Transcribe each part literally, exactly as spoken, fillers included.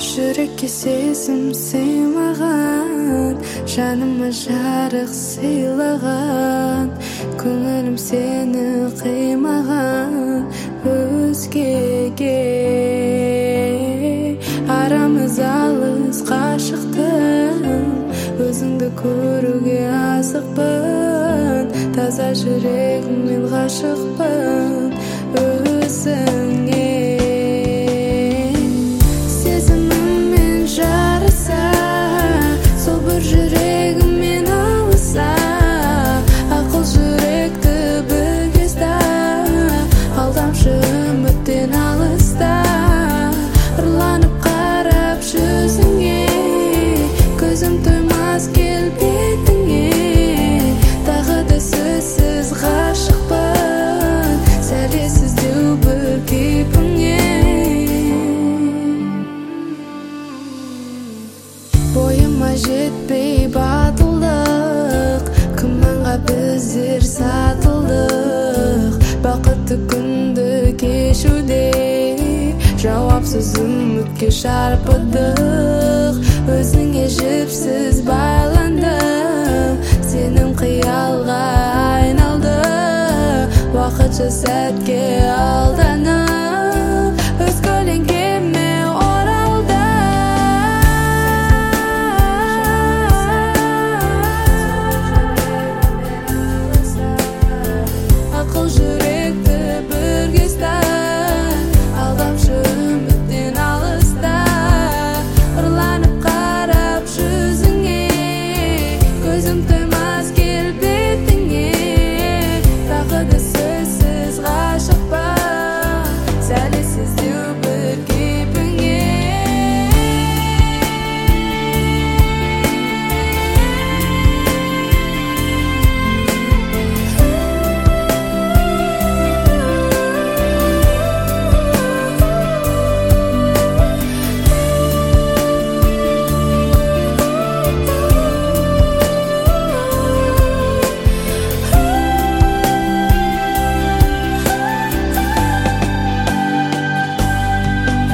жүрекке сезім сыйлаған, жаныма жарық сыйлаған, көңілім сені қимаған өзгеге. Арамыз алыс қашықтың, өзіңді көруге асықпын, таза жүрегіммен ғашықпын өзіңе. Сезіміммен жарыса, сол бір жүрегіммен алыса, ақыл жүректі бөгесті, алдамшы үміттен алыста. Ұрланып қарап жүзіңе, көзім тоймас келбетіңе, тағы да сөзсіз ғашықпын, сәлесіздеу бір кейпіңе. Бойыма жетпей батылдық, күмәнға біздер сатылдық, бақытты күнді кешуде жауапсыз үмітке шарпыдық. Өзіңе жіпсіз байландым, сенің қиялға айналды, уақытша сәтке алданып, өз көлеңкеме оралды. Ақыл жүректі біргесті, алдамшы үміттен алыста. Ұрланып қарап жүзіңе, көзім тоймас келбетіңе, тағы да сөзсіз ғашықпын, сәлесіздеу бір кейпіңе.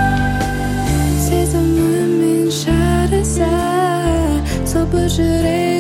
Сезіміммен жарыса, сол бір жүрек